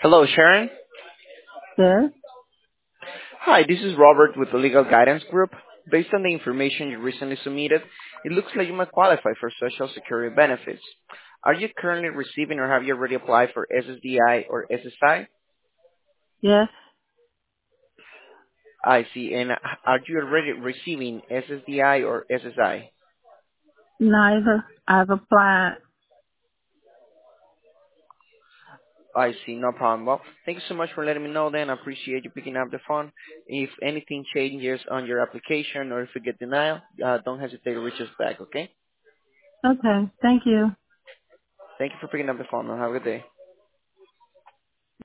Hello, Sharon. Yes. Hi, this is Robert with the Legal Guidance Group. Based on the information you recently submitted, it looks like you might qualify for Social Security benefits. Are you currently receiving or have you already applied for SSDI or SSI? Yes. I see. And are you already receiving SSDI or SSI? Neither. I've applied. I see. No problem. Well, thank you so much for letting me know then. I appreciate you picking up the phone. If anything changes on your application or if you get denial, don't hesitate to reach us back, okay? Okay. Thank you. Thank you for picking up the phone. Have a good day.